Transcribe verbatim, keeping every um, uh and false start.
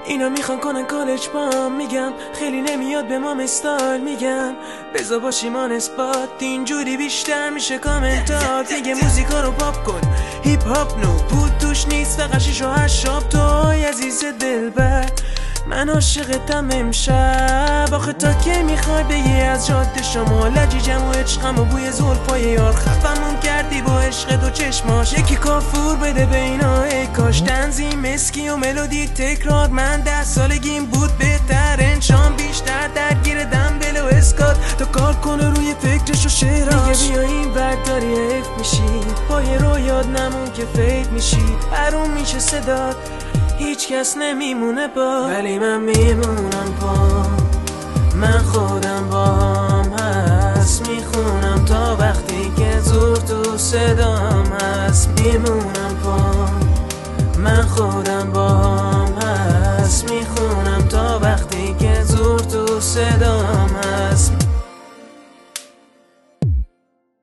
اینا میخوان کنن کالج بام، میگم خیلی نمیاد به ما استایل، میگم بزا باشیم آن اسپات، اینجوری بیشتر میشه کامنتات. میگه موزیکا رو پاپ کن، هیپ هاپ نو بود توش نیست، فقط شیش و هشت شاب. توی عزیز دلبر من عاشقتم امشب، آخه تا که میخوای بگی از جاده شما لجیجم و عشقم و بوی زلفای یار خفمون کردی با عشق دو چشماش. یکی کافور بده به اینا ای کاش، تنظیم اسکی و ملودی تکرار. من ده سالگیم بود بهتر انشام، بیشتر درگیر دنبل و اسکات تا کار کنه روی فکرش و شعراش. میگه بیا این برداری حیف میشی، پای رویات نمون که فید میشی، حروم میشه صدات هیچ کس نمیمونه با، ولی من میمونم پا، من خودم باهم هست، میخونم تا وقتی که زور تو صدام هست. میمونم پا، من خودم باهم هست، میخونم تا وقتی که زور تو صدام